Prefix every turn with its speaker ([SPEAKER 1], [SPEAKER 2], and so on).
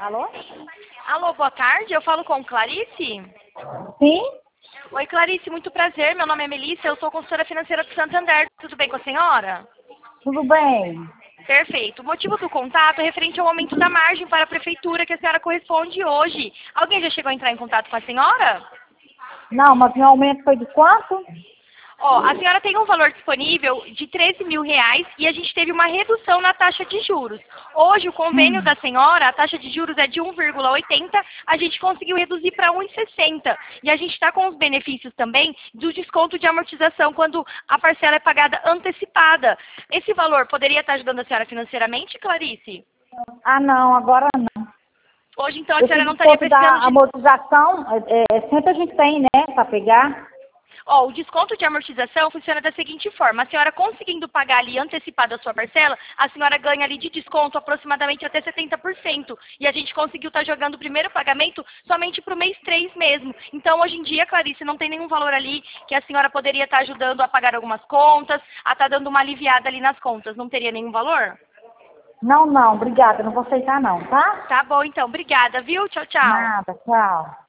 [SPEAKER 1] Alô?
[SPEAKER 2] Alô, boa tarde. Eu falo com Clarice?
[SPEAKER 1] Sim?
[SPEAKER 2] Oi, Clarice, muito prazer. Meu nome é Melissa, eu sou consultora financeira do Santander. Tudo bem com a senhora?
[SPEAKER 1] Tudo bem?
[SPEAKER 2] Perfeito. O motivo do contato é referente ao aumento da margem para a prefeitura que a senhora corresponde hoje. Alguém já chegou a entrar em contato com a senhora?
[SPEAKER 1] Não, mas meu aumento foi de quanto?
[SPEAKER 2] Ó, a senhora tem um valor disponível de R$ 13.000 e a gente teve uma redução na taxa de juros. Hoje, o convênio da senhora, a taxa de juros é de 1,80, a gente conseguiu reduzir para 1,60. E a gente está com os benefícios também do desconto de amortização quando a parcela é pagada antecipada. Esse valor poderia estar ajudando a senhora financeiramente, Clarice?
[SPEAKER 1] Ah, não, agora não.
[SPEAKER 2] Hoje, então, a
[SPEAKER 1] Esse
[SPEAKER 2] senhora não estaria
[SPEAKER 1] desconto
[SPEAKER 2] precisando
[SPEAKER 1] da
[SPEAKER 2] de...
[SPEAKER 1] amortização, sempre a gente tem, né, para pegar.
[SPEAKER 2] Ó, o desconto de amortização funciona da seguinte forma: a senhora conseguindo pagar ali antecipada a sua parcela, a senhora ganha ali de desconto aproximadamente até 70%. E a gente conseguiu estar jogando o primeiro pagamento somente para o mês 3 mesmo. Então, hoje em dia, Clarice, não tem nenhum valor ali que a senhora poderia estar ajudando a pagar algumas contas, a estar dando uma aliviada ali nas contas. Não teria nenhum valor?
[SPEAKER 1] Não, obrigada, não vou aceitar não, tá?
[SPEAKER 2] Tá bom, então. Obrigada, viu? Tchau, tchau.
[SPEAKER 1] Nada, tchau.